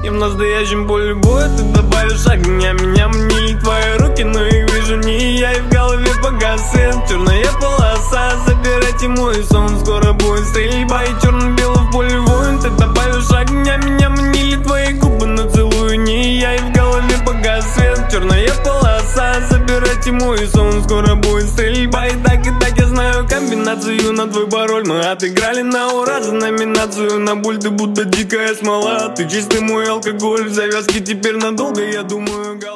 И в настоящем поле боя ты добавишь огня. Меня манили твои руки, но их вижу не я. И в голове погас свет, черная полоса. Забирайте мой сон, скоро будет стрельба. И черно-бело в поле воин, ты добавишь огня. Меня манили твои губы, но целую не я. И в голове погас свет, черная полоса. Забирайте мой сон, скоро будет стрельба. И так я знаю комбинацию на твой пароль. Мы отыграли на ура за номинацию на боль. Ты будто дикая смола, ты чистый мой алкоголь. В завязке теперь надолго, я думаю.